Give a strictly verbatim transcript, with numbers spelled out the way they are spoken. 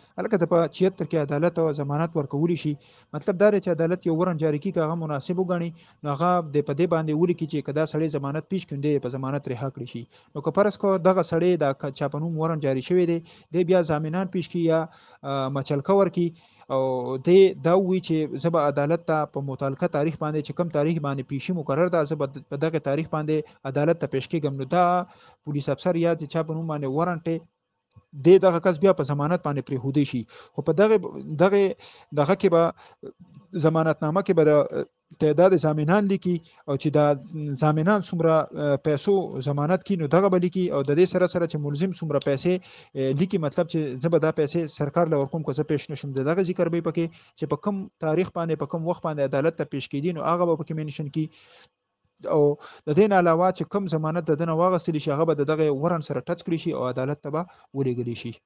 هلکه د په چیهتر کې عدالت او ضمانت ورکولی شي. مطلب دا دی چې عدالت یو ورن جاري کړي، که هغه مناسب وګڼي نو هغه د په دې باندې ولیکي چې که دا سړی ضمانت پیش کړي، دی په ضمانت رها کړی شي. نو که فرض کړو دغه سړی د چا په نوم ورن جاري شوی دی، دی بیا ضامنان پیش کړي یا مچلکه ورکړي او دی دا ووایي چې زه به عدالت ته په متعلقه تاریخ باندې چې کوم تاریخ باندې پیشي مقرر ده، زه به په دغه تاریخ باندې عدالت ته پیش کېږم. نو دا پولیس افسر یا د چا په نوم باندې ورنټ دی، دغه کس بیا په ضمانت باندې پرېښودی شي. خو په دغه دغه دغه کې به ضمانتنامه کې به د تعداد ضامنان لیکي او چې دا ضامنان څومره پیسو ضمانت کړي نو دغه به لیکي، او د دې سره سره چې ملزم څومره پیسې لیکي، مطلب چې زه به دا پیسې سرکار له ورکوم که زه پیش نشم، د دغه ذکر به یې پکې چې په کوم تاریخ باندې په کوم وخت باندې عدالت ته پیش کېدي نو هغه به پکې منشن کړي. او د دې نه علاوه چې کوم ضمانت د ده نه واخیستلی شي هغه به د دغه ورن سره ټچ کړي شي او عدالت ته به ولېږلی شي.